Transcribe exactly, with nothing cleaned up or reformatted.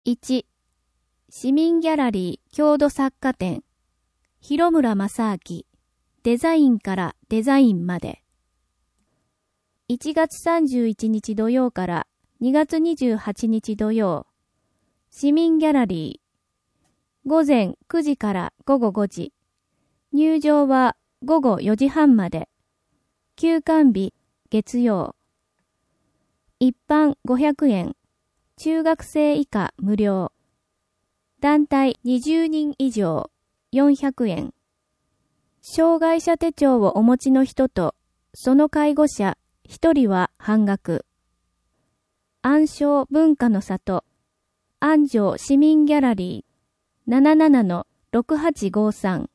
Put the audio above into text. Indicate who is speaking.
Speaker 1: いち、市民ギャラリー郷土作家展、広村正明、デザインからデザインまで。いちがつさんじゅういちにち土曜からにがつにじゅうはちにち土曜、市民ギャラリー、午前くじからごごごじ、入場はごごよじはんまで、休館日月曜、一般ごひゃくえん、中学生以下無料、団体にじゅうにん以上よんひゃくえん、障害者手帳をお持ちの人とその介護者ひとりは半額。安昌文化の里、安城市民ギャラリー ななななのろくはちごさん